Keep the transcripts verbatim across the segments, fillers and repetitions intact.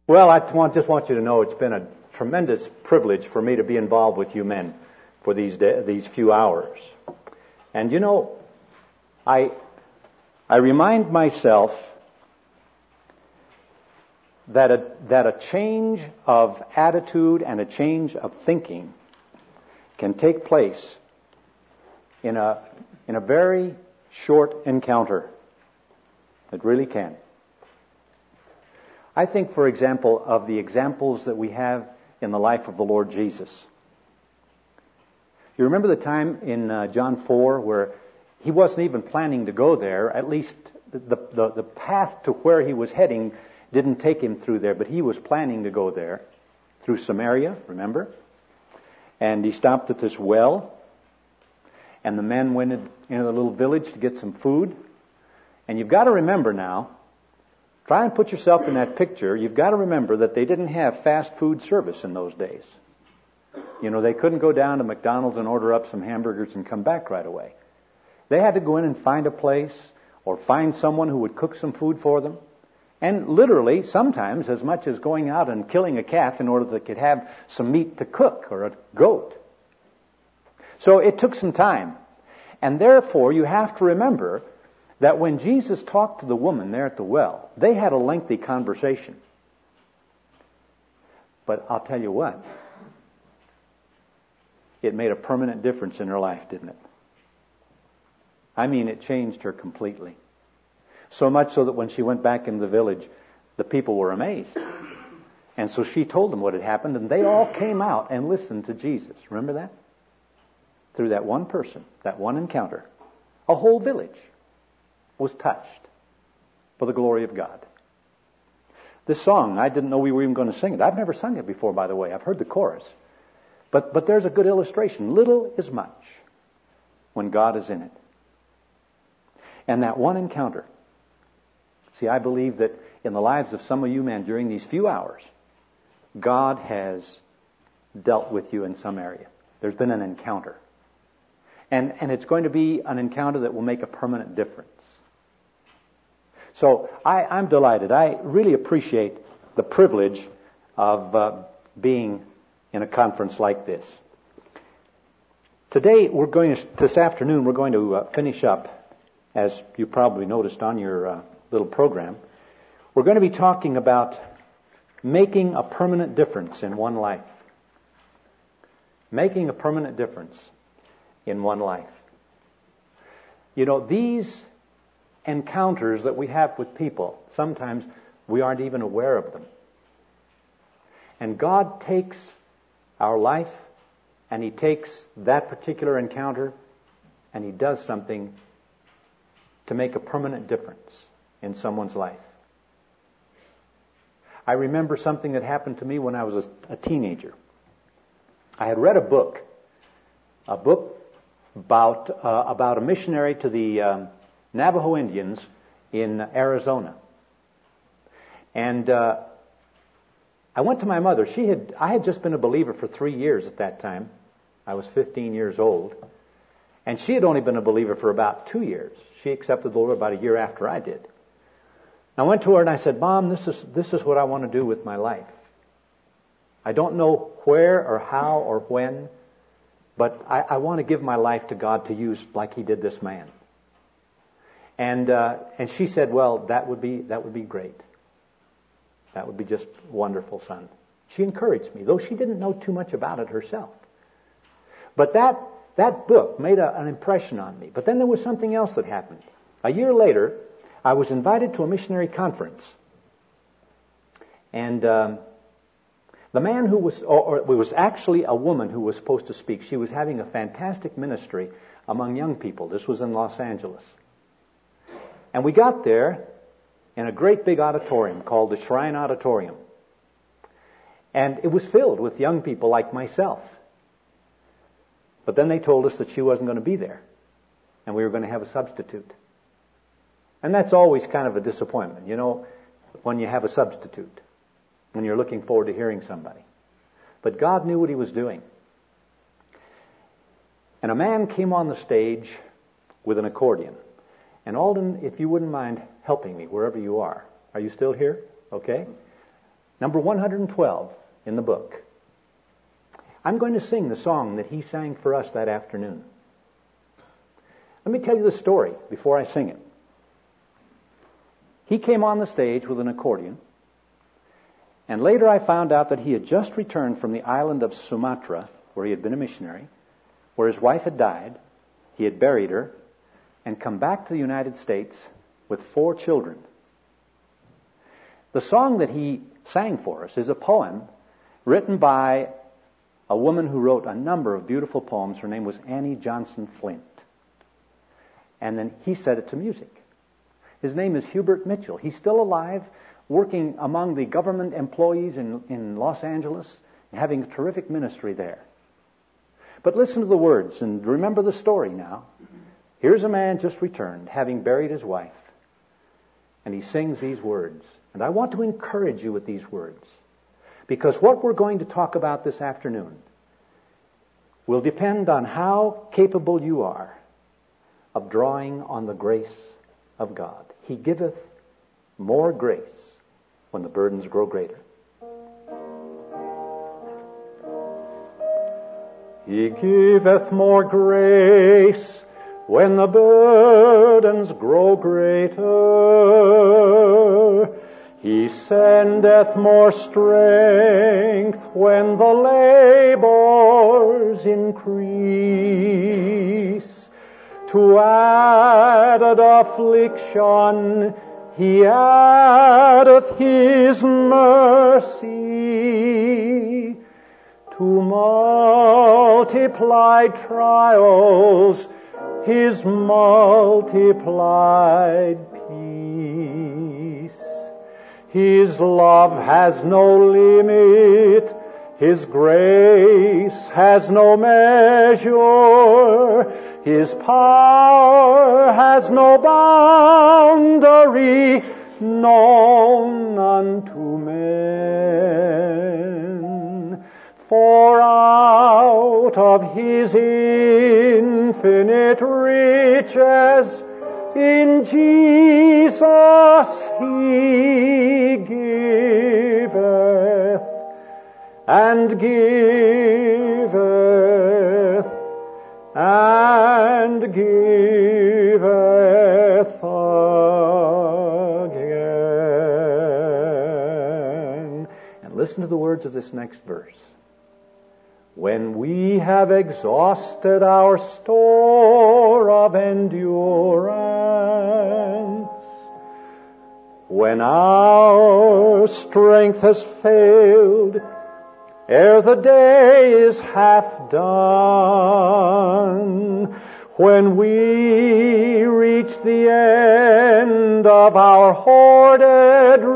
Well, I want, just want you to know it's been a tremendous privilege for me to be involved with you men for these day, these few hours. And you know, I I remind myself that a, that a change of attitude and a change of thinking can take place in a in a very short encounter. It really can. I think, for example, of the examples that we have in the life of the Lord Jesus. You remember the time in uh, John four where he wasn't even planning to go there, at least the, the, the path to where he was heading didn't take him through there, but he was planning to go there through Samaria, remember? And he stopped at this well, and the men went into the little village to get some food. And you've got to remember now, try and put yourself in that picture, you've got to remember that they didn't have fast food service in those days. You know, they couldn't go down to McDonald's and order up some hamburgers and come back right away. They had to go in and find a place or find someone who would cook some food for them. And literally, sometimes as much as going out and killing a calf in order that they could have some meat to cook, or a goat. So it took some time. And therefore, you have to remember that when Jesus talked to the woman there at the well, they had a lengthy conversation. But I'll tell you what, it made a permanent difference in her life, didn't it? I mean, it changed her completely. So much so that when she went back in the village, the people were amazed. And so she told them what had happened, and they all came out and listened to Jesus. Remember that? Through that one person, that one encounter, a whole village was touched for the glory of God. This song, I didn't know we were even going to sing it. I've never sung it before, by the way. I've heard the chorus. But, but there's a good illustration. Little is much when God is in it. And that one encounter. See, I believe that in the lives of some of you men during these few hours, God has dealt with you in some area. There's been an encounter. And, and it's going to be an encounter that will make a permanent difference. So I, I'm delighted. I really appreciate the privilege of uh, being in a conference like this. Today, we're going to, this afternoon, we're going to uh, finish up, as you probably noticed on your uh, little program. We're going to be talking about making a permanent difference in one life. Making a permanent difference in one life. You know, these encounters that we have with people, sometimes we aren't even aware of them. And God takes our life and He takes that particular encounter and He does something to make a permanent difference in someone's life. I remember something that happened to me when I was a, a teenager. I had read a book, a book about uh, about a missionary to the um, Navajo Indians in Arizona. And uh, I went to my mother. She had I had just been a believer for three years at that time. I was fifteen years old. And she had only been a believer for about two years. She accepted the Lord about a year after I did. I went to her and I said, Mom, this is this is what I want to do with my life. I don't know where or how or when, but I, I want to give my life to God to use like He did this man. And uh, and she said, well, that would be that would be great. That would be just wonderful, son. She encouraged me, though she didn't know too much about it herself. But that that book made a, an impression on me. But then there was something else that happened. A year later, I was invited to a missionary conference. And um, the man who was, or, or it was actually a woman who was supposed to speak. She was having a fantastic ministry among young people. This was in Los Angeles. And we got there in a great big auditorium called the Shrine Auditorium. And it was filled with young people like myself. But then they told us that she wasn't going to be there. And we were going to have a substitute. And that's always kind of a disappointment, you know, when you have a substitute, when you're looking forward to hearing somebody. But God knew what He was doing. And a man came on the stage with an accordion. And Alden, if you wouldn't mind helping me wherever you are. Are you still here? Okay. number one hundred twelve in the book. I'm going to sing the song that he sang for us that afternoon. Let me tell you the story before I sing it. He came on the stage with an accordion, and later I found out that he had just returned from the island of Sumatra, where he had been a missionary, where his wife had died. He had buried her and come back to the United States with four children. The song that he sang for us is a poem written by a woman who wrote a number of beautiful poems. Her name was Annie Johnson Flint. And then he set it to music. His name is Hubert Mitchell. He's still alive, working among the government employees in, in Los Angeles, and having a terrific ministry there. But listen to the words and remember the story now. Here's a man just returned, having buried his wife, and he sings these words. And I want to encourage you with these words, because what we're going to talk about this afternoon will depend on how capable you are of drawing on the grace of God. He giveth more grace when the burdens grow greater. He giveth more grace when the burdens grow greater. He sendeth more strength when the labors increase. To added affliction he addeth his mercy. To multiplied trials his multiplied peace. His love has no limit, his grace has no measure, his power has no boundary known unto men. For out of his infinite riches in Jesus he giveth and giveth and giveth again. And listen to the words of this next verse. When we have exhausted our store of endurance, when our strength has failed ere the day is half done, when we reach the end of our hoarded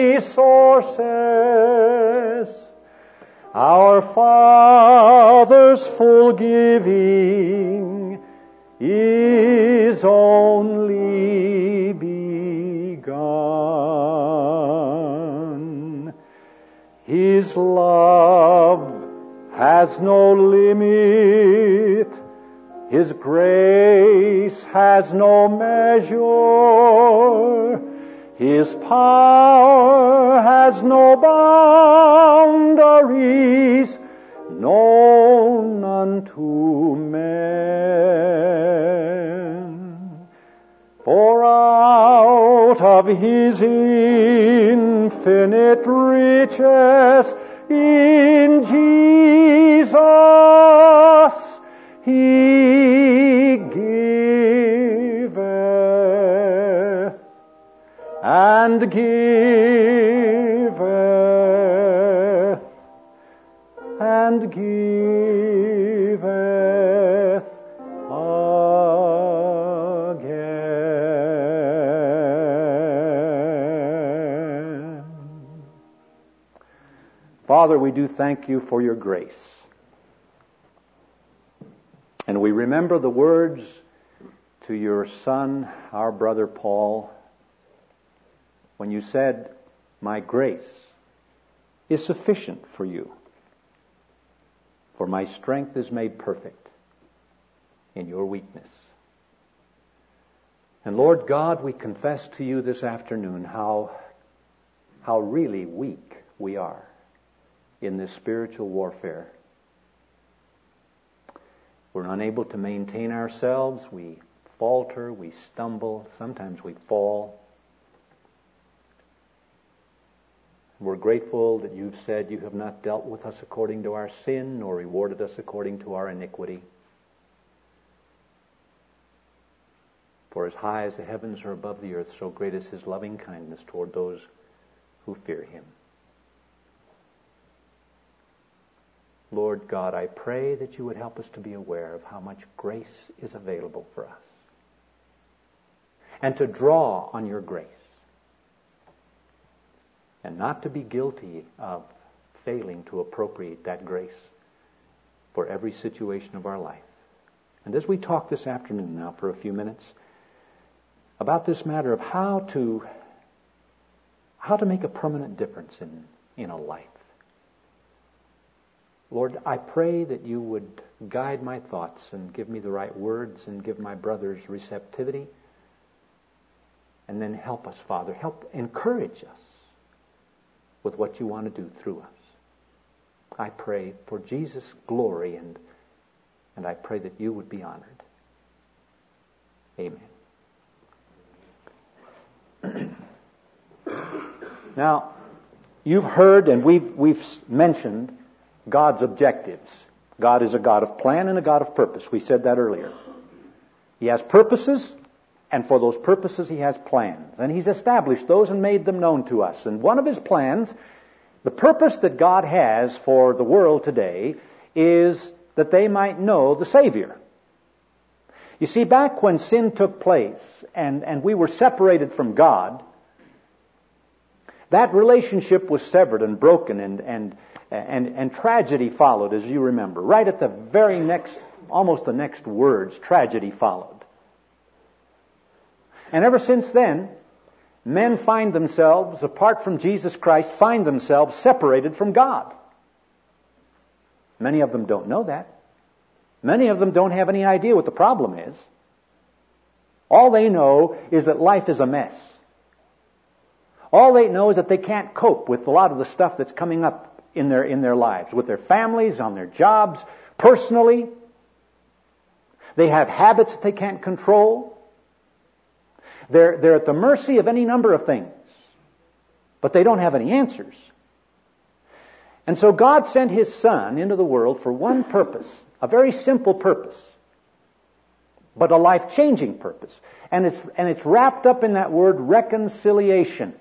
resources, our Father's full giving is only begun. His love has no limit, his grace has no measure, his power has no boundaries known unto men. For out of his infinite riches in Jesus he giveth and giveth and giveth again. Father, we do thank you for your grace. And we remember the words to your son, our brother Paul, when you said, my grace is sufficient for you, for my strength is made perfect in your weakness. And Lord God, we confess to you this afternoon how, how really weak we are in this spiritual warfare. We're unable to maintain ourselves. We falter, we stumble, sometimes we fall. We're grateful that you've said you have not dealt with us according to our sin, nor rewarded us according to our iniquity. For as high as the heavens are above the earth, so great is his loving kindness toward those who fear him. Lord God, I pray that you would help us to be aware of how much grace is available for us, and to draw on your grace, and not to be guilty of failing to appropriate that grace for every situation of our life. And as we talk this afternoon now for a few minutes about this matter of how to how to make a permanent difference in, in a life, Lord, I pray that you would guide my thoughts and give me the right words and give my brothers receptivity. And then help us, Father. Help encourage us with what you want to do through us. I pray for Jesus' glory, and, and I pray that you would be honored. Amen. Now, you've heard and we've, we've mentioned God's objectives. God is a God of plan and a God of purpose. We said that earlier. He has purposes, and for those purposes he has plans. And he's established those and made them known to us. And one of his plans, the purpose that God has for the world today, is that they might know the Savior. You see, back when sin took place and, and we were separated from God, that relationship was severed and broken, and, and, and, and tragedy followed, as you remember. Right at the very next, almost the next words, tragedy followed. And ever since then, men find themselves, apart from Jesus Christ, find themselves separated from God. Many of them don't know that. Many of them don't have any idea what the problem is. All they know is that life is a mess. All they know is that they can't cope with a lot of the stuff that's coming up in their, in their lives, with their families, on their jobs, personally. They have habits that they can't control. They're, they're at the mercy of any number of things, but they don't have any answers. And so God sent his Son into the world for one purpose, a very simple purpose, but a life-changing purpose. And it's, and it's wrapped up in that word reconciliation.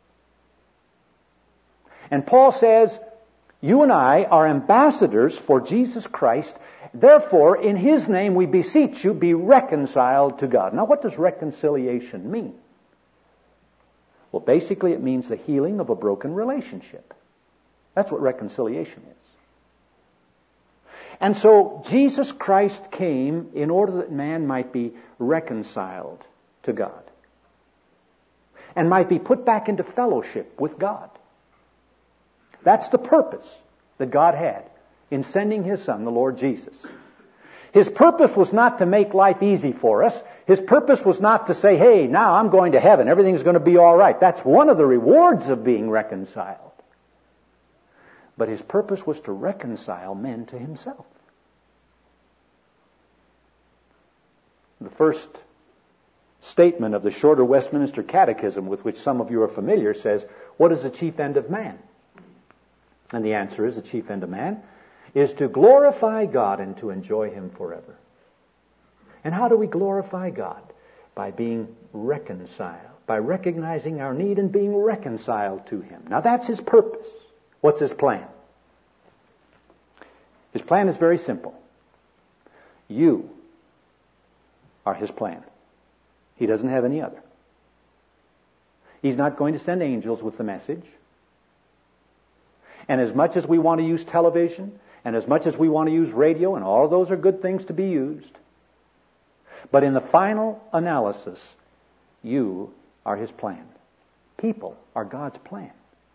And Paul says, you and I are ambassadors for Jesus Christ. Therefore, in his name we beseech you, be reconciled to God. Now, what does reconciliation mean? Well, basically it means the healing of a broken relationship. That's what reconciliation is. And so Jesus Christ came in order that man might be reconciled to God and might be put back into fellowship with God. That's the purpose that God had in sending his Son, the Lord Jesus. His purpose was not to make life easy for us. His purpose was not to say, hey, now I'm going to heaven. Everything's going to be all right. That's one of the rewards of being reconciled. But his purpose was to reconcile men to himself. The first statement of the Shorter Westminster Catechism, with which some of you are familiar, says, what is the chief end of man? And the answer is, the chief end of man is to glorify God and to enjoy him forever. And how do we glorify God? By being reconciled, by recognizing our need and being reconciled to him. Now that's his purpose. What's his plan? His plan is very simple. You are his plan. He doesn't have any other. He's not going to send angels with the message. And as much as we want to use television, and as much as we want to use radio, and all of those are good things to be used, but in the final analysis, you are his plan. People are God's plan.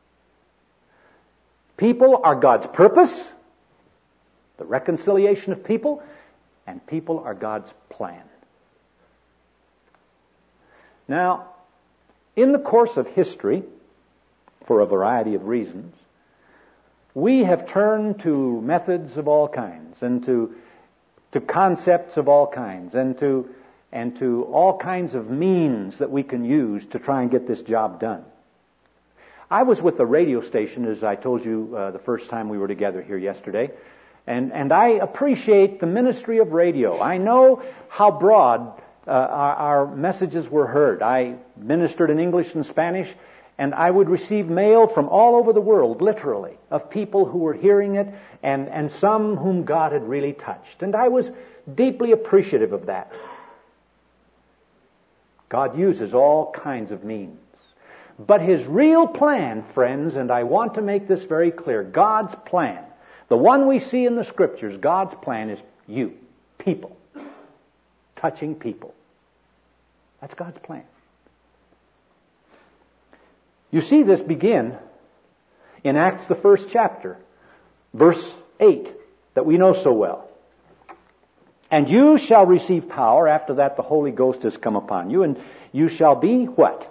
People are God's purpose, the reconciliation of people, and people are God's plan. Now, in the course of history, for a variety of reasons, We have turned to methods of all kinds, and to to concepts of all kinds, and to and to all kinds of means that we can use to try and get this job done. I was with the radio station, as I told you uh, the first time we were together here yesterday, and, and I appreciate the ministry of radio. I know how broad uh, our, our messages were heard. I ministered in English and Spanish, and I would receive mail from all over the world, literally, of people who were hearing it, and, and some whom God had really touched. And I was deeply appreciative of that. God uses all kinds of means. But His real plan, friends, and I want to make this very clear, God's plan, the one we see in the Scriptures, God's plan is you, people, touching people. That's God's plan. You see this begin in Acts, the first chapter, verse eight, that we know so well. And you shall receive power after that the Holy Ghost has come upon you, and you shall be what?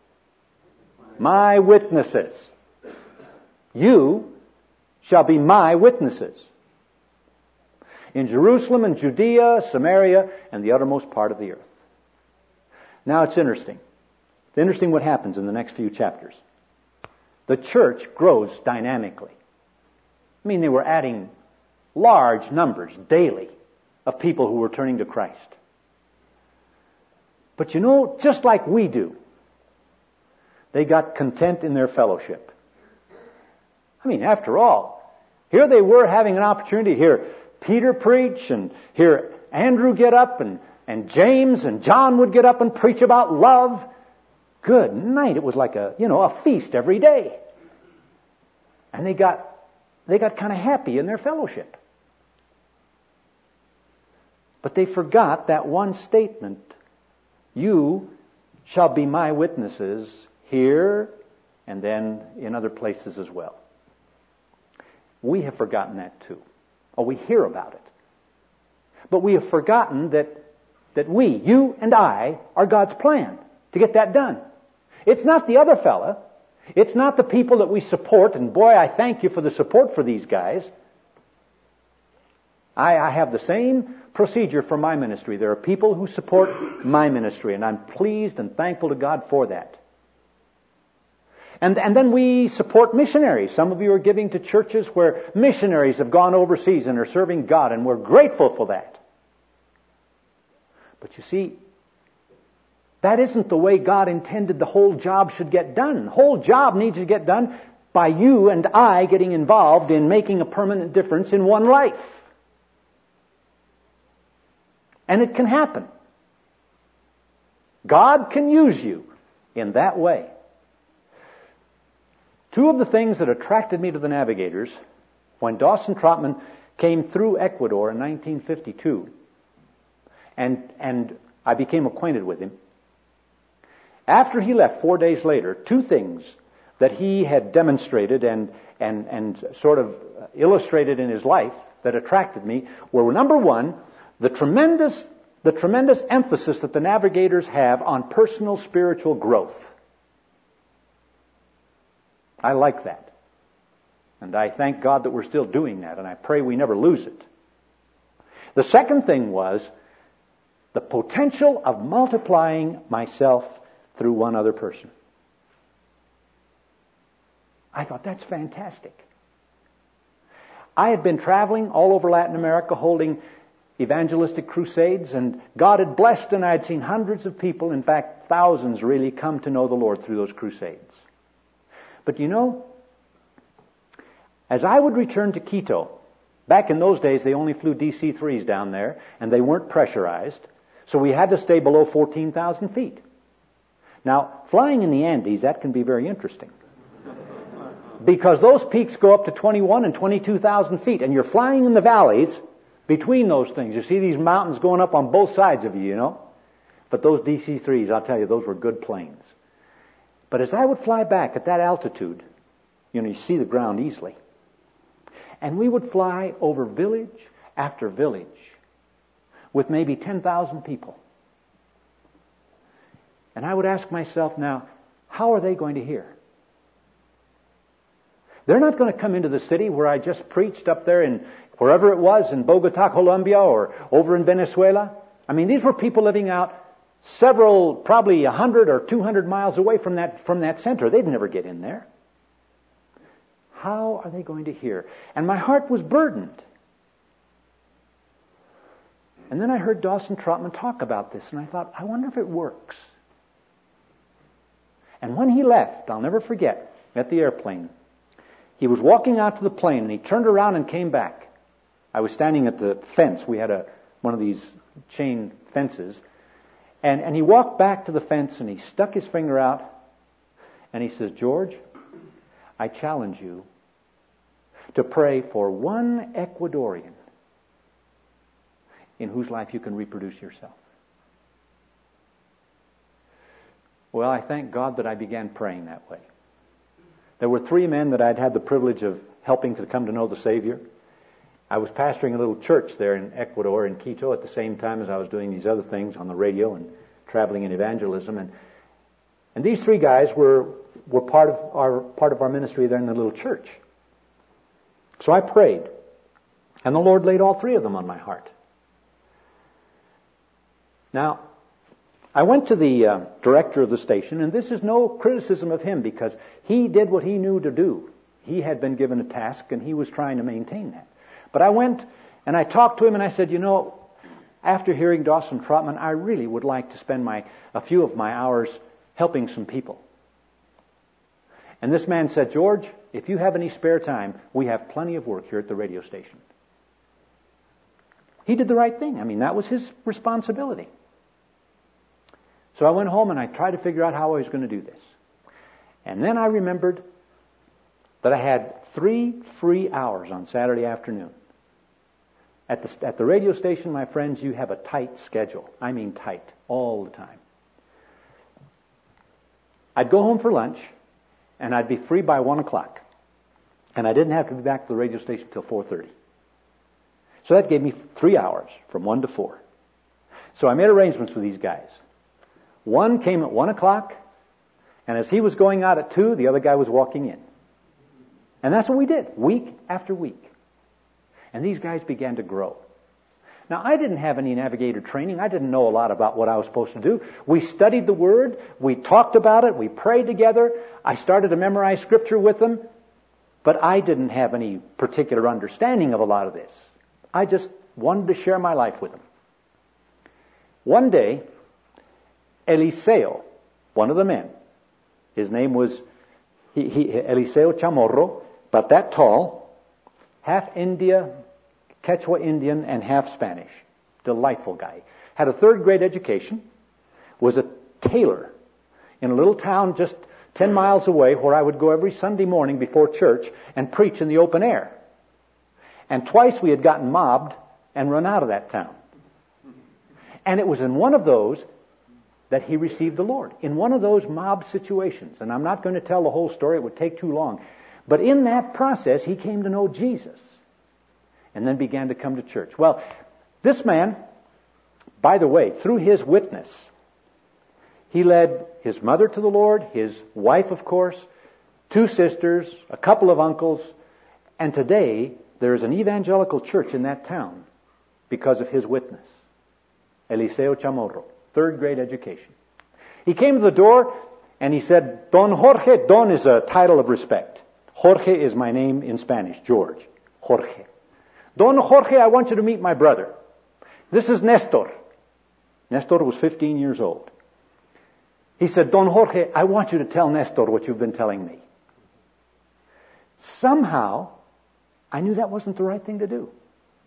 My witnesses. You shall be my witnesses in Jerusalem and Judea, Samaria, and the uttermost part of the earth. Now it's interesting. It's interesting what happens in the next few chapters. The church grows dynamically. I mean, they were adding large numbers daily of people who were turning to Christ. But you know, just like we do, they got content in their fellowship. I mean, after all, here they were having an opportunity to hear Peter preach, and hear Andrew get up, and, and James and John would get up and preach about love. Good night. It was like a, you know, a feast every day. And they got, they got kind of happy in their fellowship. But they forgot that one statement, you shall be my witnesses here and then in other places as well. We have forgotten that too. Or we hear about it. But we have forgotten that, that we, you and I, are God's plan to get that done. It's not the other fella. It's not the people that we support, and boy, I thank you for the support for these guys. I, I have the same procedure for my ministry. There are people who support my ministry, and I'm pleased and thankful to God for that. And, and then we support missionaries. Some of you are giving to churches where missionaries have gone overseas and are serving God, and we're grateful for that. But you see, that isn't the way God intended the whole job should get done. The whole job needs to get done by you and I getting involved in making a permanent difference in one life. And it can happen. God can use you in that way. Two of the things that attracted me to the Navigators when Dawson Trotman came through Ecuador in nineteen fifty-two, and, and I became acquainted with him. After he left, four days later, two things that he had demonstrated and, and, and sort of illustrated in his life that attracted me were, number one, the tremendous, the tremendous emphasis that the Navigators have on personal spiritual growth. I like that. And I thank God that we're still doing that, and I pray we never lose it. The second thing was the potential of multiplying myself through one other person. I thought, that's fantastic. I had been traveling all over Latin America holding evangelistic crusades, and God had blessed, and I had seen hundreds of people, in fact thousands really, come to know the Lord through those crusades. But you know, as I would return to Quito, back in those days they only flew D C threes down there, and they weren't pressurized, so we had to stay below fourteen thousand feet. Now, flying in the Andes, that can be very interesting. Because those peaks go up to twenty-one and twenty-two thousand feet, and you're flying in the valleys between those things. You see these mountains going up on both sides of you, you know. But those D C threes, I'll tell you, those were good planes. But as I would fly back at that altitude, you know, you see the ground easily. And we would fly over village after village with maybe ten thousand people. And I would ask myself now, how are they going to hear? They're not going to come into the city where I just preached up there in wherever it was, in Bogota, Colombia, or over in Venezuela. I mean, these were people living out several, probably a hundred or two hundred miles away from that, from that center. They'd never get in there. How are they going to hear? And my heart was burdened. And then I heard Dawson Trotman talk about this, and I thought, I wonder if it works. And when he left, I'll never forget, at the airplane, he was walking out to the plane, and he turned around and came back. I was standing at the fence. We had a one of these chain fences. And, and he walked back to the fence, and he stuck his finger out, and he says, George, I challenge you to pray for one Ecuadorian in whose life you can reproduce yourself. Well, I thank God that I began praying that way. There were three men that I'd had the privilege of helping to come to know the Savior. I was pastoring a little church there in Ecuador, in Quito, at the same time as I was doing these other things on the radio and traveling in evangelism. And and these three guys were were part of our part of our ministry there in the little church. So I prayed, and the Lord laid all three of them on my heart. Now, I went to the uh, director of the station, and this is no criticism of him, because he did what he knew to do. He had been given a task, and he was trying to maintain that. But I went and I talked to him, and I said, you know, after hearing Dawson Trotman, I really would like to spend my a few of my hours helping some people. And this man said, George, if you have any spare time, we have plenty of work here at the radio station. He did the right thing. I mean, that was his responsibility. So I went home and I tried to figure out how I was going to do this. And then I remembered that I had three free hours on Saturday afternoon. At the, at the radio station, my friends, you have a tight schedule. I mean tight, all the time. I'd go home for lunch, and I'd be free by one o'clock. And I didn't have to be back to the radio station till four thirty. So that gave me three hours, from one to four. So I made arrangements with these guys. One came at one o'clock, and as he was going out at two, the other guy was walking in. And that's what we did, week after week. And these guys began to grow. Now, I didn't have any navigator training. I didn't know a lot about what I was supposed to do. We studied the Word. We talked about it. We prayed together. I started to memorize Scripture with them. But I didn't have any particular understanding of a lot of this. I just wanted to share my life with them. One day, Eliseo, one of the men, his name was he, he, Eliseo Chamorro, but that tall, half India, Quechua Indian, and half Spanish. Delightful guy. Had a third grade education, was a tailor in a little town just ten miles away where I would go every Sunday morning before church and preach in the open air. And twice we had gotten mobbed and run out of that town. And it was in one of those that he received the Lord. In one of those mob situations. And I'm not going to tell the whole story. It would take too long. But in that process, he came to know Jesus. And then began to come to church. Well, this man, by the way, through his witness, he led his mother to the Lord, his wife, of course, two sisters, a couple of uncles, and today there is an evangelical church in that town because of his witness. Eliseo Chamorro, third grade education. He came to the door and he said, Don Jorge. Don is a title of respect. Jorge is my name in Spanish, George. Jorge. Don Jorge, I want you to meet my brother. This is Nestor. Nestor was fifteen years old. He said, Don Jorge, I want you to tell Nestor what you've been telling me. Somehow, I knew that wasn't the right thing to do.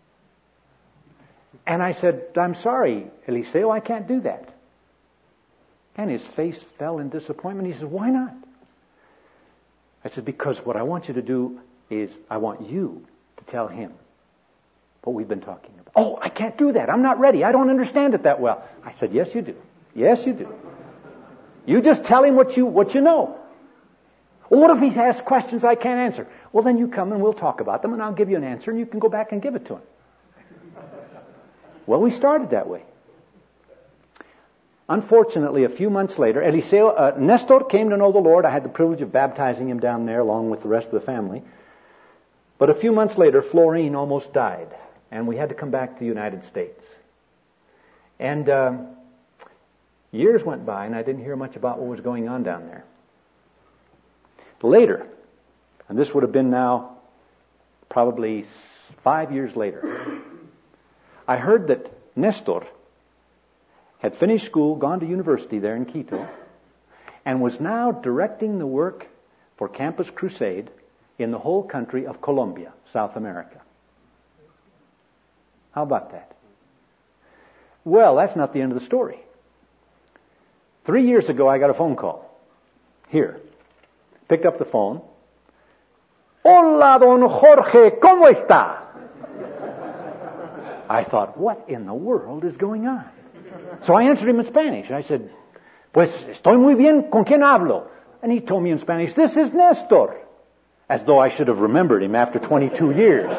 And I said, I'm sorry, Eliseo, I can't do that. And his face fell in disappointment. He said, why not? I said, because what I want you to do is I want you to tell him what we've been talking about. Oh, I can't do that. I'm not ready. I don't understand it that well. I said, yes, you do. Yes, you do. You just tell him what you what you know. Well, what if he asks questions I can't answer? Well, then you come and we'll talk about them and I'll give you an answer and you can go back and give it to him. Well, we started that way. Unfortunately, a few months later, Eliseo, uh, Nestor came to know the Lord. I had the privilege of baptizing him down there along with the rest of the family. But a few months later, Florine almost died, and we had to come back to the United States. And uh, years went by, and I didn't hear much about what was going on down there. Later, and this would have been now probably five years later, I heard that Nestor had finished school, gone to university there in Quito, and was now directing the work for Campus Crusade in the whole country of Colombia, South America. How about that? Well, that's not the end of the story. Three years ago, I got a phone call. Here. Picked up the phone. Hola, don Jorge, ¿cómo está? I thought, what in the world is going on? So I answered him in Spanish. I said, pues estoy muy bien, ¿con quién hablo? And he told me in Spanish, this is Nestor. As though I should have remembered him after twenty-two years.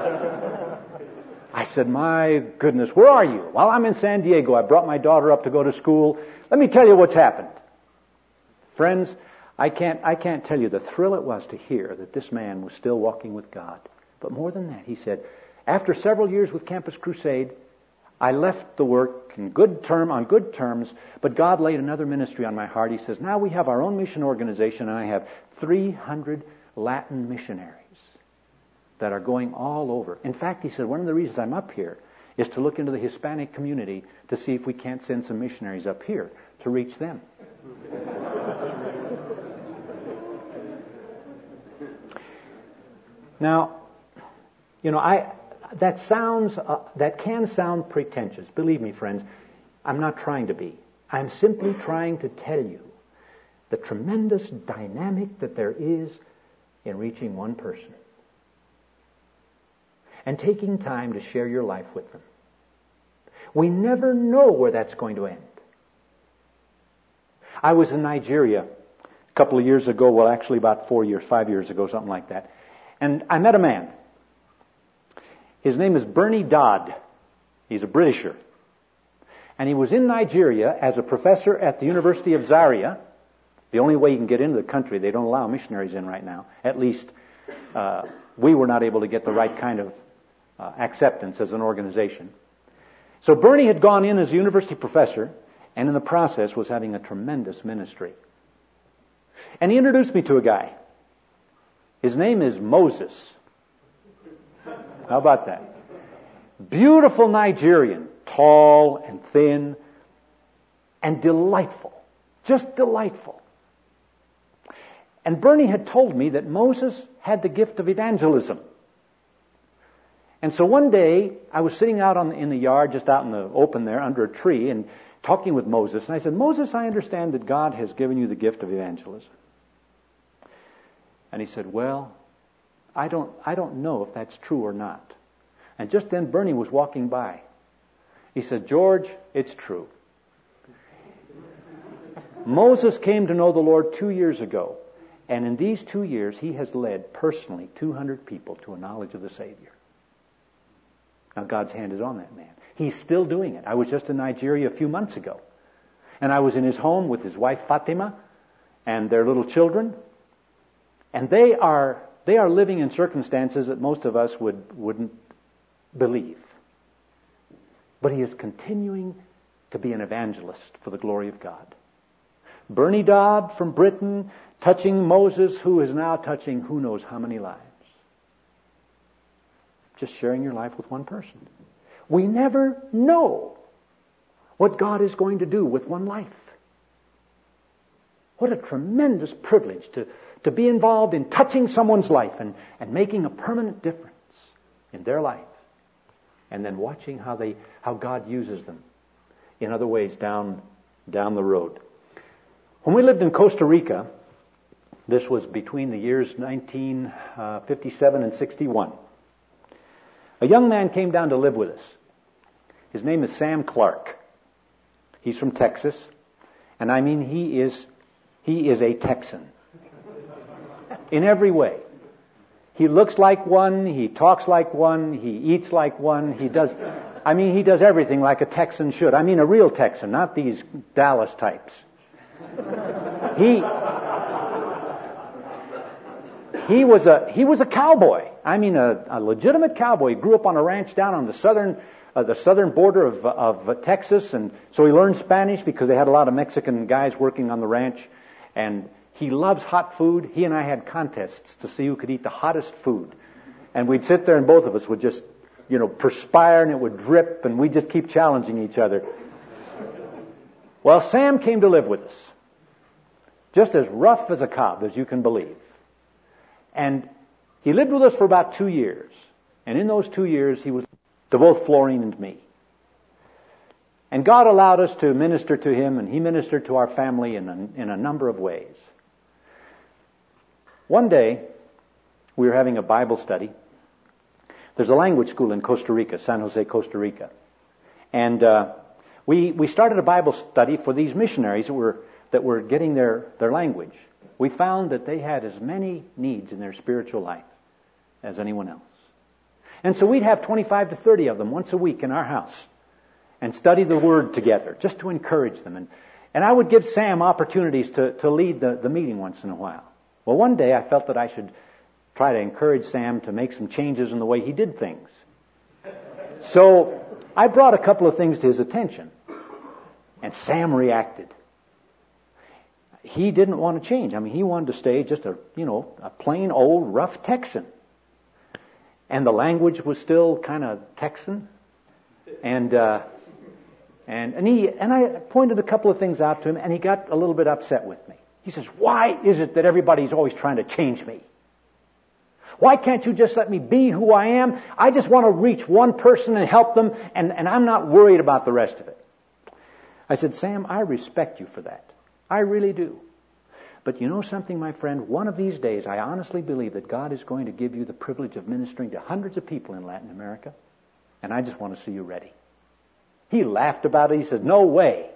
I said, my goodness, where are you? Well, I'm in San Diego. I brought my daughter up to go to school. Let me tell you what's happened. Friends, I can't, I can't tell you the thrill it was to hear that this man was still walking with God. But more than that, he said, after several years with Campus Crusade, I left the work in good term, on good terms, but God laid another ministry on my heart. He says, now we have our own mission organization, and I have three hundred Latin missionaries that are going all over. In fact, he said, one of the reasons I'm up here is to look into the Hispanic community to see if we can't send some missionaries up here to reach them. Now, you know, I that sounds uh, that can sound pretentious. Believe me, friends, I'm not trying to be. I'm simply trying to tell you the tremendous dynamic that there is in reaching one person and taking time to share your life with them. We never know where that's going to end. I was in Nigeria a couple of years ago, well, actually about four years, five years ago, something like that. And I met a man. His name is Bernie Dodd. He's a Britisher. And he was in Nigeria as a professor at the University of Zaria. The only way you can get into the country, they don't allow missionaries in right now. At least uh, we were not able to get the right kind of uh, acceptance as an organization. So Bernie had gone in as a university professor, and in the process was having a tremendous ministry. And he introduced me to a guy. His name is Moses. How about that? Beautiful Nigerian, tall and thin, and delightful. Just delightful. And Bernie had told me that Moses had the gift of evangelism. And so one day, I was sitting out on the, in the yard, just out in the open there, under a tree, and talking with Moses. And I said, Moses, I understand that God has given you the gift of evangelism. And he said, well, I don't, I don't know if that's true or not. And just then Bernie was walking by. He said, George, it's true. Moses came to know the Lord two years ago. And in these two years, he has led personally two hundred people to a knowledge of the Savior. Now, God's hand is on that man. He's still doing it. I was just in Nigeria a few months ago. And I was in his home with his wife Fatima and their little children. And they are they are living in circumstances that most of us would, wouldn't believe. But he is continuing to be an evangelist for the glory of God. Bernie Dodd from Britain, touching Moses, who is now touching who knows how many lives. Just sharing your life with one person. We never know what God is going to do with one life. What a tremendous privilege to, to be involved in touching someone's life and, and making a permanent difference in their life. And then watching how they how God uses them in other ways down, down the road. When we lived in Costa Rica, this was between the years nineteen fifty-seven and sixty-one. A young man came down to live with us. His name is Sam Clark. He's from Texas. And I mean, he is he is a Texan. In every way. He looks like one, he talks like one, he eats like one, he does... I mean, he does everything like a Texan should. I mean, a real Texan, not these Dallas types. He he was a he was a cowboy. I mean, a, a legitimate cowboy. He grew up on a ranch down on the southern uh, the southern border of of uh, Texas, and so he learned Spanish because they had a lot of Mexican guys working on the ranch. And he loves hot food. He and I had contests to see who could eat the hottest food, and we'd sit there, and both of us would just, you know, perspire, and it would drip, and we'd just keep challenging each other. Well, Sam came to live with us, just as rough as a cob, as you can believe. And he lived with us for about two years. And in those two years, he was to both Florine and me. And God allowed us to minister to him, and he ministered to our family in a, in a number of ways. One day, we were having a Bible study. There's a language school in Costa Rica, San Jose, Costa Rica. And uh, we we started a Bible study for these missionaries that were that were getting their, their language. We found that they had as many needs in their spiritual life as anyone else. And so we'd have twenty-five to thirty of them once a week in our house and study the Word together, just to encourage them. And, and I would give Sam opportunities to, to lead the, the meeting once in a while. Well, one day I felt that I should try to encourage Sam to make some changes in the way he did things. So I brought a couple of things to his attention, and Sam reacted. He didn't want to change. I mean, he wanted to stay just a, you know, a plain old rough Texan. And the language was still kind of Texan. And, uh, and, and he, and I pointed a couple of things out to him, and he got a little bit upset with me. He says, "Why is it that everybody's always trying to change me? Why can't you just let me be who I am? I just want to reach one person and help them, and, and I'm not worried about the rest of it." I said, "Sam, I respect you for that. I really do. But you know something, my friend? One of these days, I honestly believe that God is going to give you the privilege of ministering to hundreds of people in Latin America, and I just want to see you ready." He laughed about it. He said, "No way."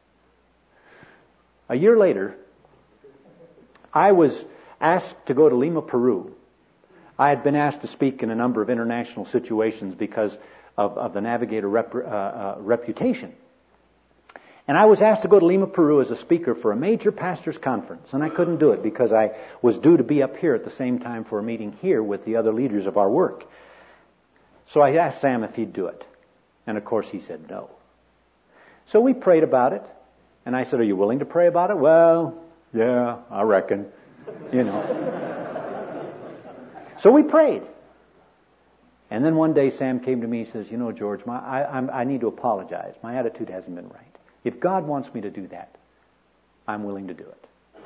A year later, I was asked to go to Lima, Peru. I had been asked to speak in a number of international situations because of, of the Navigator rep, uh, uh, reputation. And I was asked to go to Lima, Peru as a speaker for a major pastors' conference. And I couldn't do it because I was due to be up here at the same time for a meeting here with the other leaders of our work. So I asked Sam if he'd do it. And of course he said no. So we prayed about it. And I said, "Are you willing to pray about it?" "Well, yeah, I reckon." You know. So we prayed. And then one day Sam came to me and says, "You know, George, my, I, I'm, I need to apologize. My attitude hasn't been right. If God wants me to do that, I'm willing to do it."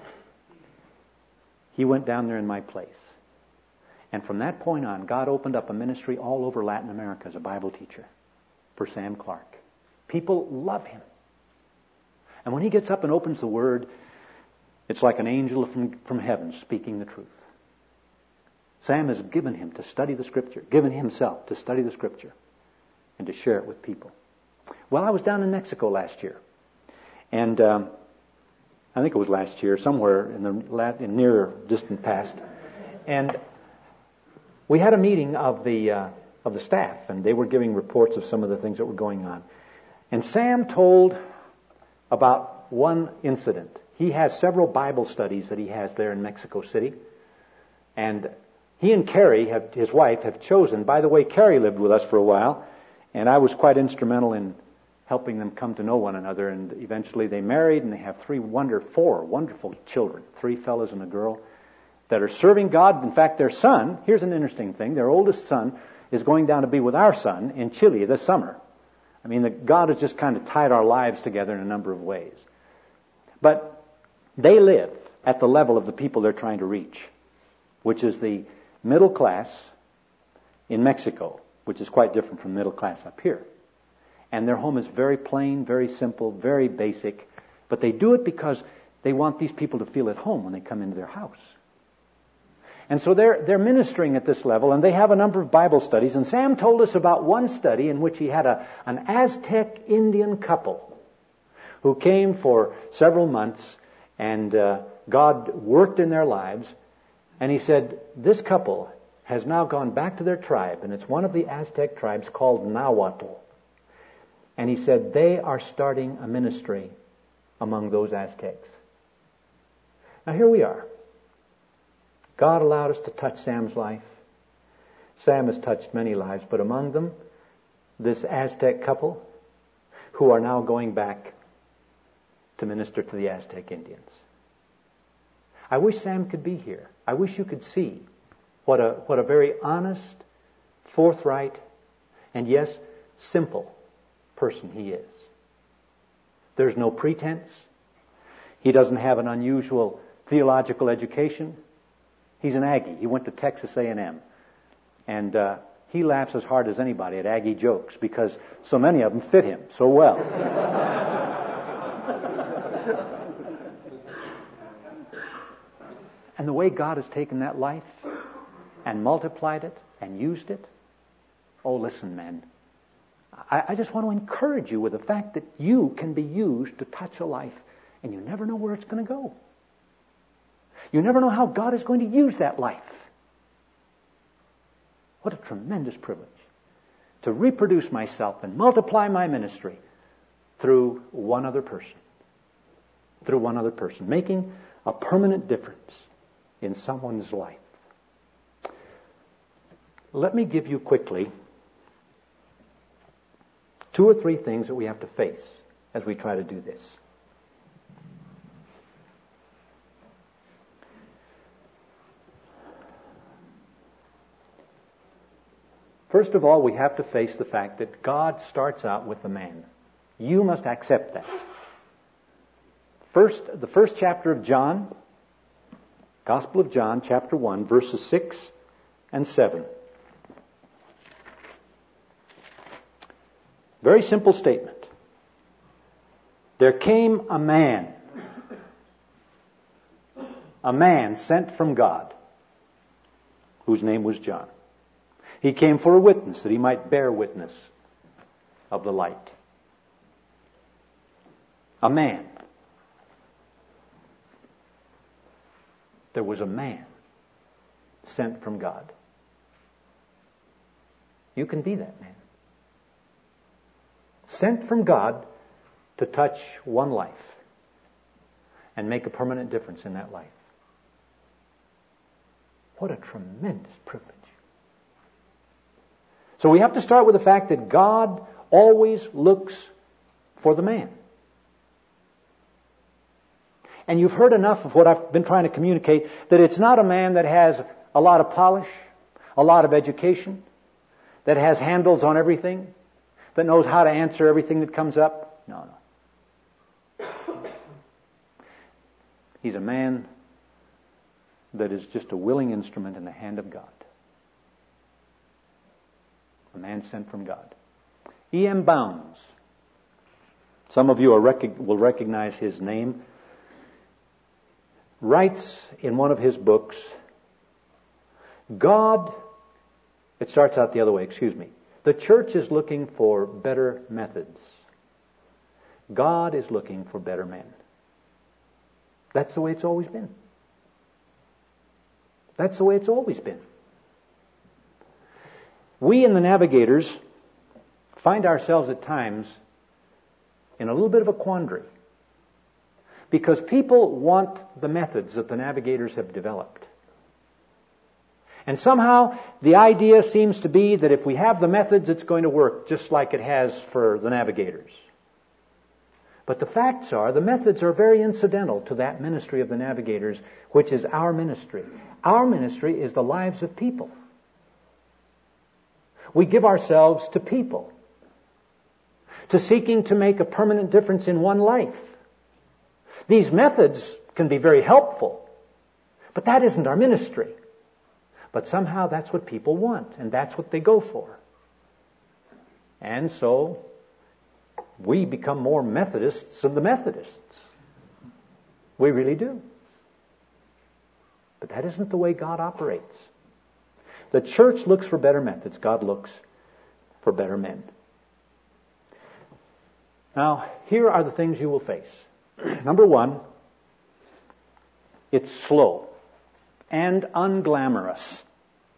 He went down there in my place. And from that point on, God opened up a ministry all over Latin America as a Bible teacher for Sam Clark. People love him. And when he gets up and opens the Word, it's like an angel from, from heaven speaking the truth. Sam has given him to study the Scripture, given himself to study the Scripture and to share it with people. Well, I was down in Mexico last year. And um, I think it was last year, somewhere in the in near distant past. And we had a meeting of the uh, of the staff, and they were giving reports of some of the things that were going on. And Sam told about one incident. He has several Bible studies that he has there in Mexico City. And he and Carrie, have, his wife, have chosen. By the way, Carrie lived with us for a while, and I was quite instrumental in helping them come to know one another. And eventually they married, and they have three wonder, four wonderful children, three fellows and a girl, that are serving God. In fact, their son, here's an interesting thing, their oldest son is going down to be with our son in Chile this summer. I mean, the, God has just kind of tied our lives together in a number of ways. But they live at the level of the people they're trying to reach, which is the middle class in Mexico, which is quite different from middle class up here. And their home is very plain, very simple, very basic. But they do it because they want these people to feel at home when they come into their house. And so they're they're ministering at this level, and they have a number of Bible studies. And Sam told us about one study in which he had a an Aztec Indian couple who came for several months, and uh, God worked in their lives. And he said, this couple has now gone back to their tribe, and it's one of the Aztec tribes called Nahuatl. And he said, they are starting a ministry among those Aztecs. Now here we are. God allowed us to touch Sam's life. Sam has touched many lives, but among them, this Aztec couple who are now going back to minister to the Aztec Indians. I wish Sam could be here. I wish you could see what a, what a very honest, forthright, and yes, simple person he is. There's no pretense. He doesn't have an unusual theological education. He's an Aggie. He went to Texas A and M. And uh, he laughs as hard as anybody at Aggie jokes because so many of them fit him so well. And the way God has taken that life and multiplied it and used it, oh, listen, man. I, I just want to encourage you with the fact that you can be used to touch a life, and you never know where it's going to go. You never know how God is going to use that life. What a tremendous privilege to reproduce myself and multiply my ministry through one other person. Through one other person, making a permanent difference in someone's life. Let me give you quickly two or three things that we have to face as we try to do this. First of all, we have to face the fact that God starts out with the man. You must accept that. First, the first chapter of John, Gospel of John, chapter one, verses six and seven. Very simple statement. There came a man, a man sent from God, whose name was John. He came for a witness, that he might bear witness of the light. A man. There was a man sent from God. You can be that man. Sent from God to touch one life and make a permanent difference in that life. What a tremendous privilege. So we have to start with the fact that God always looks for the man. And you've heard enough of what I've been trying to communicate, that it's not a man that has a lot of polish, a lot of education, that has handles on everything, that knows how to answer everything that comes up. No, no. He's a man that is just a willing instrument in the hand of God. A man sent from God. E M Bounds. Some of you are rec- will recognize his name. Writes in one of his books, God, it starts out the other way, excuse me. The church is looking for better methods. God is looking for better men. That's the way it's always been. That's the way it's always been. We in the Navigators find ourselves at times in a little bit of a quandary. Because people want the methods that the Navigators have developed. And somehow the idea seems to be that if we have the methods, it's going to work just like it has for the Navigators. But the facts are, the methods are very incidental to that ministry of the Navigators, which is our ministry. Our ministry is the lives of people. We give ourselves to people, to seeking to make a permanent difference in one life. These methods can be very helpful, but that isn't our ministry. But somehow that's what people want, and that's what they go for. And so we become more Methodists than the Methodists. We really do. But that isn't the way God operates. The church looks for better methods. God looks for better men. Now, here are the things you will face. Number one, it's slow and unglamorous.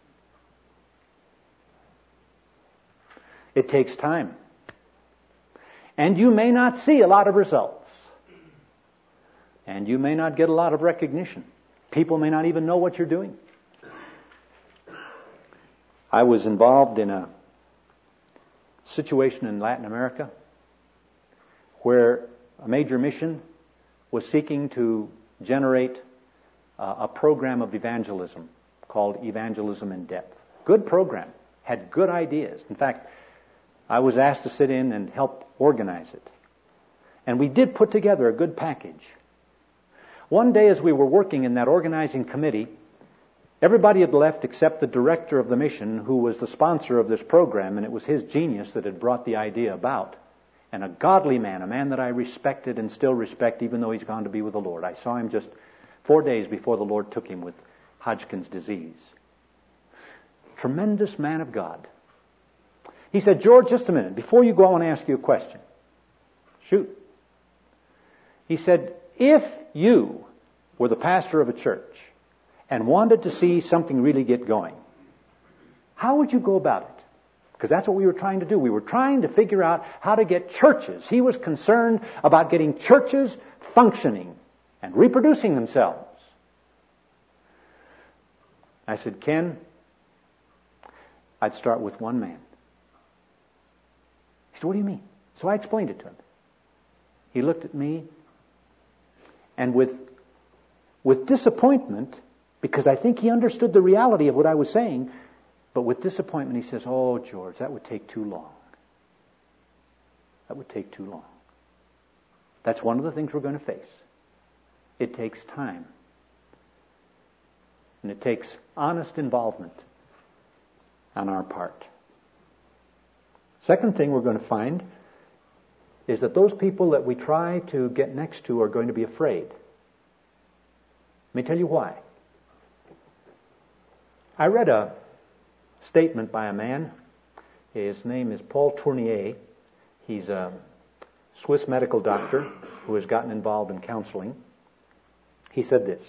It takes time. And you may not see a lot of results. And you may not get a lot of recognition. People may not even know what you're doing. I was involved in a situation in Latin America where a major mission was seeking to generate uh, a program of evangelism called Evangelism in Depth. Good program. Had good ideas. In fact, I was asked to sit in and help organize it. And we did put together a good package. One day as we were working in that organizing committee, everybody had left except the director of the mission, who was the sponsor of this program, and it was his genius that had brought the idea about. And a godly man, a man that I respected and still respect, even though he's gone to be with the Lord. I saw him just four days before the Lord took him with Hodgkin's disease. Tremendous man of God. He said, George, just a minute. Before you go, I want to ask you a question. Shoot. He said, if you were the pastor of a church and wanted to see something really get going, how would you go about it? Because that's what we were trying to do. We were trying to figure out how to get churches. He was concerned about getting churches functioning and reproducing themselves. I said, Ken, I'd start with one man. He said, what do you mean? So I explained it to him. He looked at me, and with, with disappointment, because I think he understood the reality of what I was saying, but with disappointment he says, oh, George, that would take too long. That would take too long. That's one of the things we're going to face. It takes time. And it takes honest involvement on our part. Second thing we're going to find is that those people that we try to get next to are going to be afraid. Let me tell you why. I read a statement by a man. His name is Paul Tournier. He's a Swiss medical doctor who has gotten involved in counseling. He said this.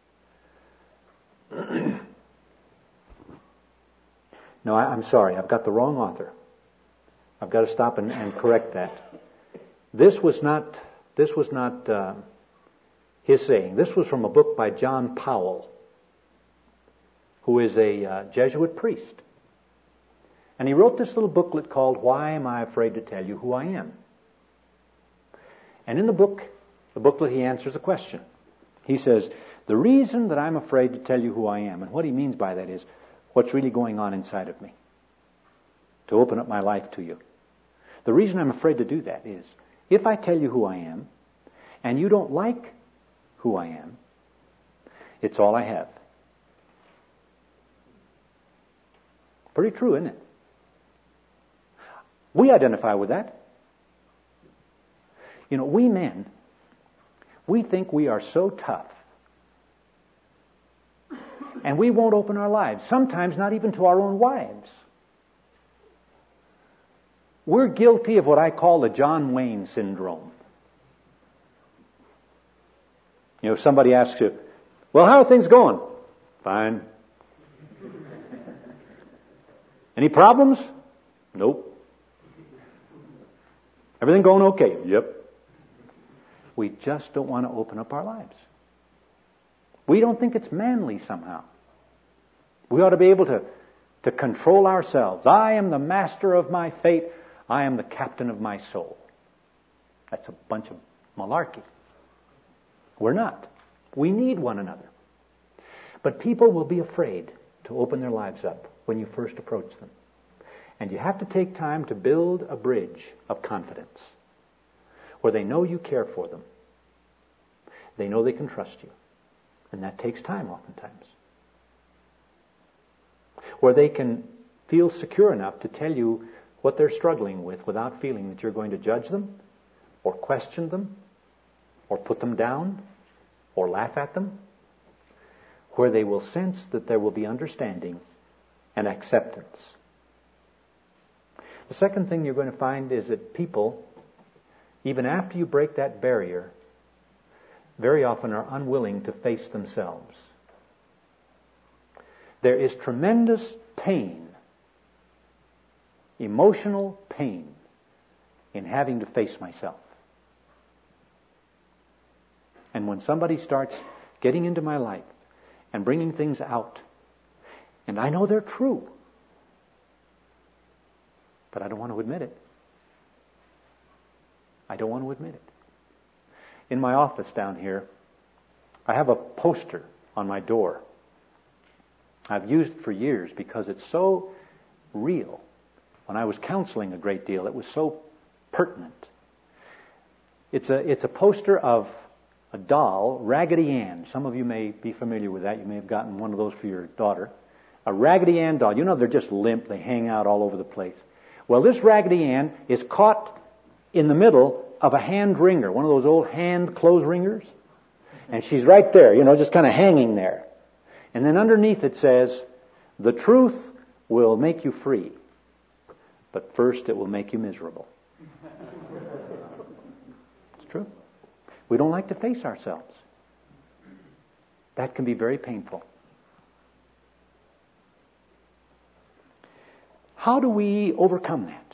No, I, I'm sorry. I've got the wrong author. I've got to stop and, and correct that. This was not, this was not uh, his saying. This was from a book by John Powell, who is a uh, Jesuit priest. And he wrote this little booklet called Why Am I Afraid to Tell You Who I Am? And in the book, the booklet, he answers a question. He says, the reason that I'm afraid to tell you who I am, and what he means by that is what's really going on inside of me, to open up my life to you. The reason I'm afraid to do that is, if I tell you who I am, and you don't like who I am, it's all I have. Pretty true, isn't it? We identify with that. You know, we men, we think we are so tough. And we won't open our lives, sometimes not even to our own wives. We're guilty of what I call the John Wayne syndrome. You know, if somebody asks you, well, how are things going? Fine. Any problems? Nope. Everything going okay? Yep. We just don't want to open up our lives. We don't think it's manly somehow. We ought to be able to, to control ourselves. I am the master of my fate. I am the captain of my soul. That's a bunch of malarkey. We're not. We need one another. But people will be afraid to open their lives up when you first approach them. And you have to take time to build a bridge of confidence where they know you care for them. They know they can trust you. And that takes time oftentimes. Where they can feel secure enough to tell you what they're struggling with without feeling that you're going to judge them or question them or put them down or laugh at them. Where they will sense that there will be understanding and acceptance. The second thing you're going to find is that people, even after you break that barrier, very often are unwilling to face themselves. There is tremendous pain, emotional pain, in having to face myself. And when somebody starts getting into my life and bringing things out, and I know they're true, but I don't want to admit it. I don't want to admit it. In my office down here, I have a poster on my door. I've used it for years because it's so real. When I was counseling a great deal, it was so pertinent. It's a, it's a poster of a doll, Raggedy Ann. Some of you may be familiar with that. You may have gotten one of those for your daughter. A Raggedy Ann doll. You know, they're just limp. They hang out all over the place. Well, this Raggedy Ann is caught in the middle of a hand wringer, one of those old hand clothes wringers. And she's right there, you know, just kind of hanging there. And then underneath it says, the truth will make you free, but first it will make you miserable. It's true. We don't like to face ourselves. That can be very painful. How do we overcome that?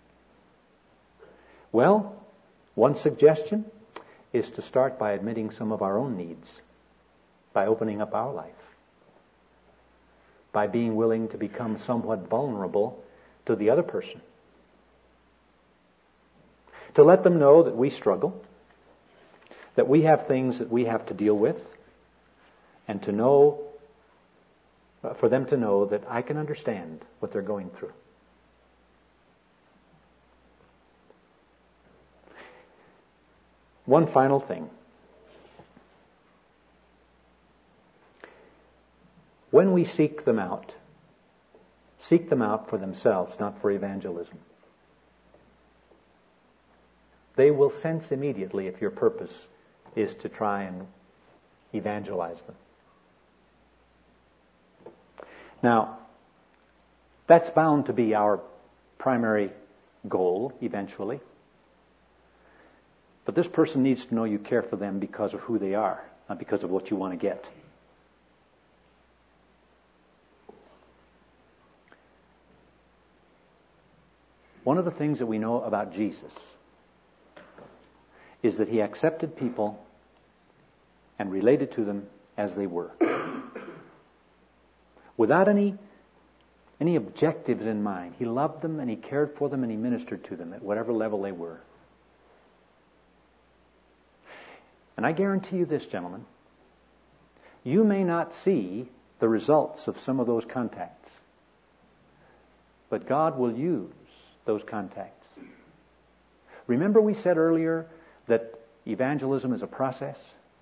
Well, one suggestion is to start by admitting some of our own needs, by opening up our life, by being willing to become somewhat vulnerable to the other person, to let them know that we struggle, that we have things that we have to deal with, and to know, for them to know that I can understand what they're going through. One final thing. When we seek them out, seek them out for themselves, not for evangelism. They will sense immediately if your purpose is to try and evangelize them. Now, that's bound to be our primary goal eventually. But this person needs to know you care for them because of who they are, not because of what you want to get. One of the things that we know about Jesus is that he accepted people and related to them as they were, without any any objectives in mind. He loved them and he cared for them and he ministered to them at whatever level they were. And I guarantee you this, gentlemen, you may not see the results of some of those contacts, but God will use those contacts. Remember we said earlier that evangelism is a process?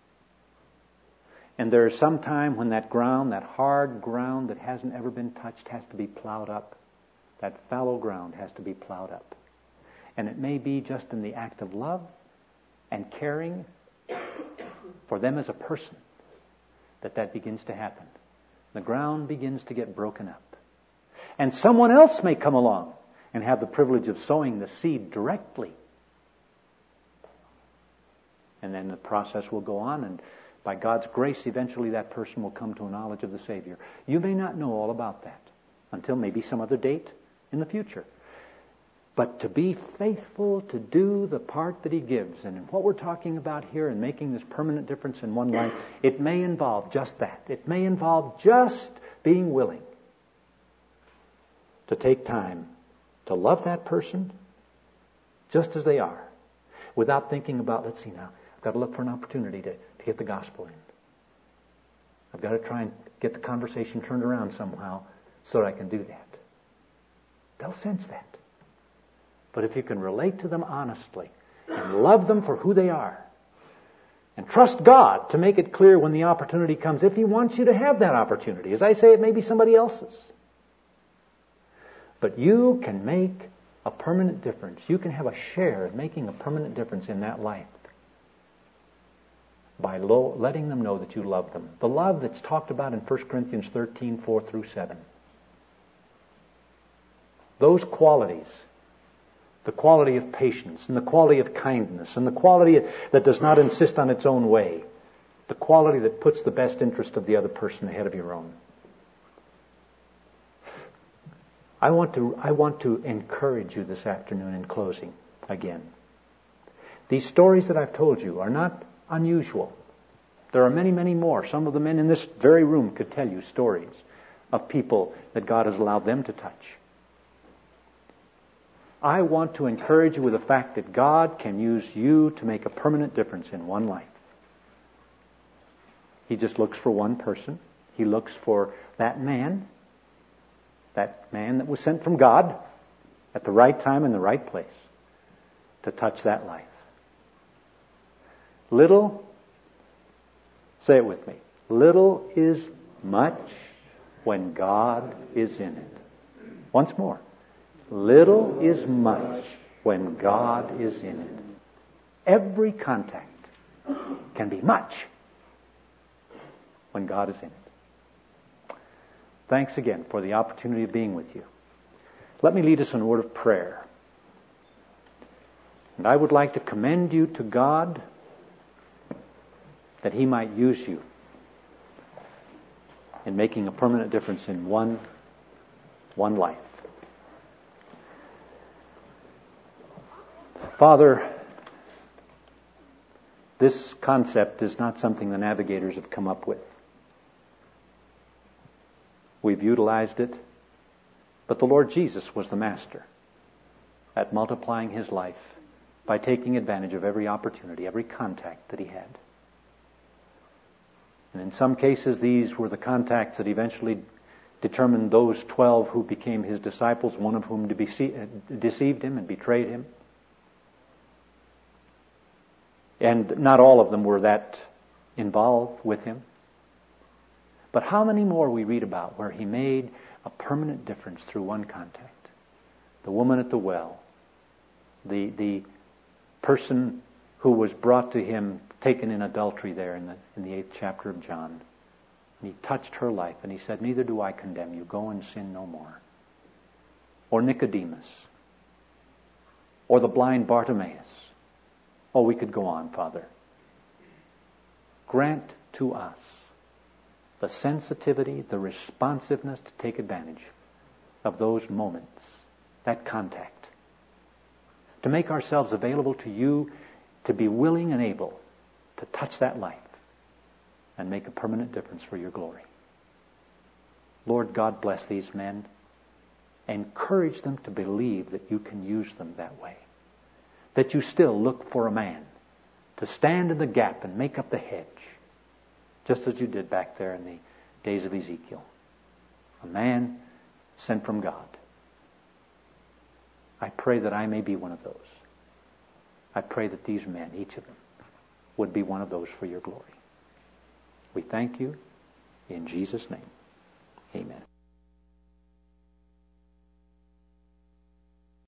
And there is some time when that ground, that hard ground that hasn't ever been touched, has to be plowed up. That fallow ground has to be plowed up. And it may be just in the act of love and caring for them as a person that that begins to happen. The ground begins to get broken up. And someone else may come along and have the privilege of sowing the seed directly. And then the process will go on, and by God's grace, eventually that person will come to a knowledge of the Savior. You may not know all about that until maybe some other date in the future. But to be faithful to do the part that he gives, and in what we're talking about here and making this permanent difference in one life, it may involve just that. It may involve just being willing to take time to love that person just as they are, without thinking about, let's see now, I've got to look for an opportunity to, to get the gospel in. I've got to try and get the conversation turned around somehow so that I can do that. They'll sense that. But if you can relate to them honestly and love them for who they are and trust God to make it clear when the opportunity comes, if he wants you to have that opportunity. As I say, it may be somebody else's. But you can make a permanent difference. You can have a share in making a permanent difference in that life by lo- letting them know that you love them. The love that's talked about in First Corinthians thirteen, four through seven. Those qualities, the quality of patience and the quality of kindness and the quality that does not insist on its own way, the quality that puts the best interest of the other person ahead of your own. I want to I want to encourage you this afternoon in closing. again. These stories that I've told you are not unusual. There are many, many more. Some of the men in this very room could tell you stories of people that God has allowed them to touch. I want to encourage you with the fact that God can use you to make a permanent difference in one life. He just looks for one person. He looks for that man, that man that was sent from God at the right time in the right place to touch that life. Little, say it with me, little is much when God is in it. Once more, little is much when God is in it. Every contact can be much when God is in it. Thanks again for the opportunity of being with you. Let me lead us in a word of prayer. And I would like to commend you to God that He might use you in making a permanent difference in one, one life. Father, this concept is not something the navigators have come up with. We've utilized it, but the Lord Jesus was the master at multiplying His life by taking advantage of every opportunity, every contact that He had. And in some cases, these were the contacts that eventually determined those twelve who became His disciples, one of whom deceived Him and betrayed Him. And not all of them were that involved with Him. But how many more we read about where He made a permanent difference through one contact? The woman at the well, the the person who was brought to Him, taken in adultery there in the in the eighth chapter of John. And He touched her life and He said, "Neither do I condemn you. Go and sin no more." Or Nicodemus. Or the blind Bartimaeus. Oh, we could go on, Father. Grant to us the sensitivity, the responsiveness to take advantage of those moments, that contact. To make ourselves available to You, to be willing and able to touch that life and make a permanent difference for Your glory. Lord God, bless these men. Encourage them to believe that You can use them that way. That You still look for a man to stand in the gap and make up the hedge, just as You did back there in the days of Ezekiel. A man sent from God. I pray that I may be one of those. I pray that these men, each of them, would be one of those for Your glory. We thank You in Jesus' name. Amen.